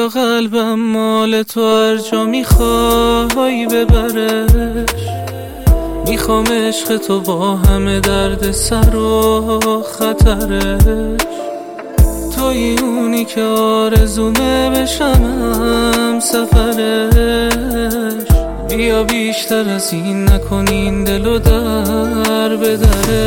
چرا قلبم مال تو هر جا میخوای ببرش. میخوام عشق تو با همه درد سر و خطرش. توی اونی که آرزومه بشم سفرش. بیا بیشتر از این نکنین دلو در به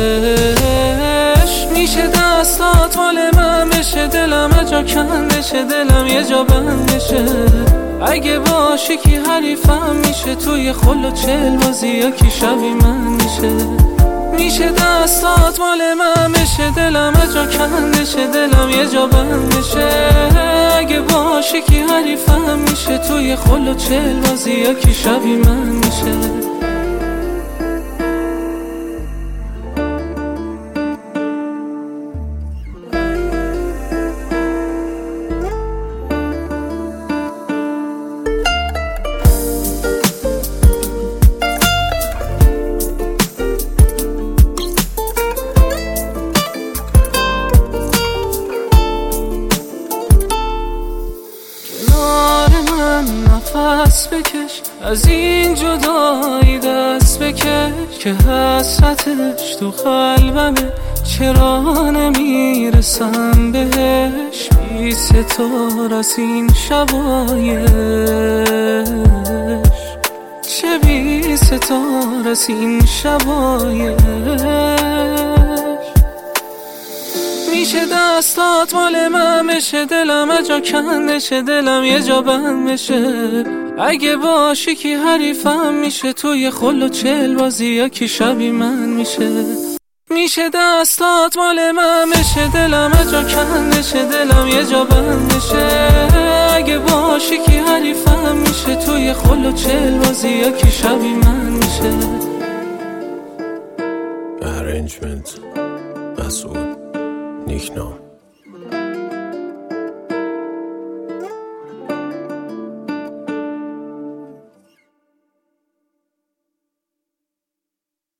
درش. میشه دستات مال من بشه، دلم جا کن بشه، دلم یه جا بند بشه. اگه باشی کی حریفم میشه، توی خل و چل بازی یا کی شبی من میشه. میشه دستات مال من بشه، دلم جا کن بشه، دلم یه جا بند بشه. اگه باشی کی حریفم میشه، توی خل و چل بازی یا کی شبی من میشه. نفس بکش، از این جدایی دست بکش، که حسرتش تو قلبمه، چرا نمیرسم بهش. بی ستار از این شبایش، چه بی ستار از این شبایش. میشه دستات مال من بشه، دلم جا کن بشه، دلم یه جا بند بشه. اگه باشی کی حریفم میشه، توی خل و چل بازی یا کی شبی من میشه. میشه دستات مال من بشه، دلم جا کن بشه، دلم یه جا بند بشه. اگه باشی کی حریفم میشه، توی خل و چل بازی یا کی شبی من میشه. Arrangement مسعود نیکنام.